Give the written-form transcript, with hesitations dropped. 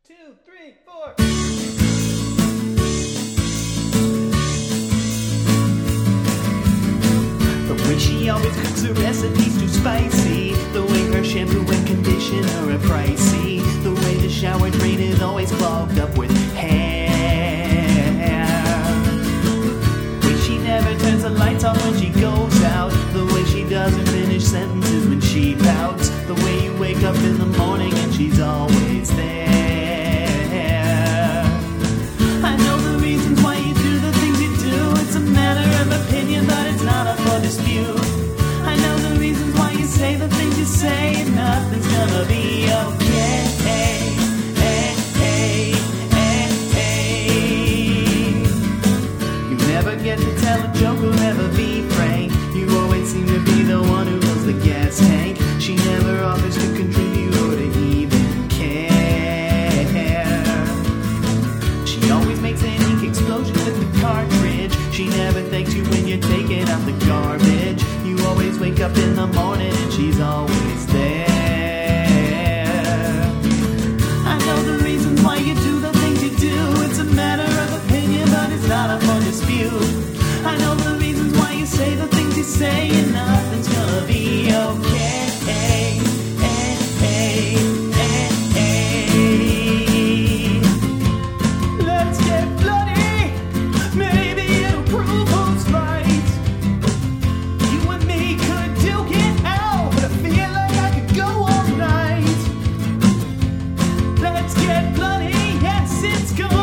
2, 3, 4. The way she always cooks her recipes too spicy. The way her shampoo and conditioner are pricey. The way the shower drain is always clogged up with hair. The way she never turns the lights on when she goes out. The way she doesn't finish sentences when she pouts. The way you wake up in the morning and she's always there. I know the reasons why you do the things you do. It's a matter of opinion, but it's not up for dispute. I know the reasons why you say the things you say. Nothing's gonna be okay. You never get to tell a joke or ever be frank. You always seem to be the one who loves the gas tank. She never offers to contribute or to even care. She always makes an ink explosion with the cartridge. She never thanks you when you're taking out the garbage. You always wake up in the morning and she's always there. I know the reasons why you do the things you do. It's a matter of opinion, but it's not up for dispute. I know the reasons why you say the things you say, and nothing's gonna be okay. Let's get bloody. Maybe it'll prove who's right. You and me could duke it out, but I feel like I could go all night. Let's get bloody. Yes, it's going.